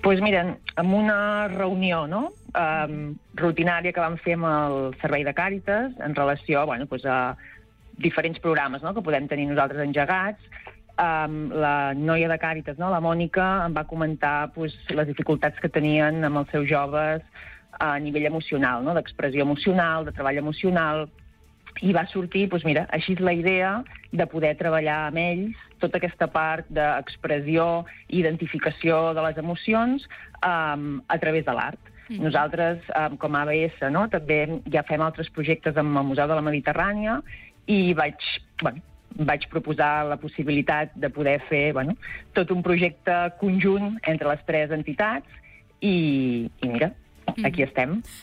Doncs mira, en una reunió rutinària que vam fer amb el Servei de Càritas en relació a diferents programes que podem tenir nosaltres engegats, la noia de Càritas, la Mònica, em va comentar les dificultats que tenien amb els seus joves a nivell emocional, d'expressió emocional, de treball emocional, i va sortir, així és la idea de poder treballar amb ells tota aquesta part d'expressió i identificació de les emocions a través de l'art. Nosaltres, com a ABS, també ja fem altres projectes amb el Museu de la Mediterrània i vaig proposar la possibilitat de poder fer tot un projecte conjunt entre les tres entitats i mira, aquí estem.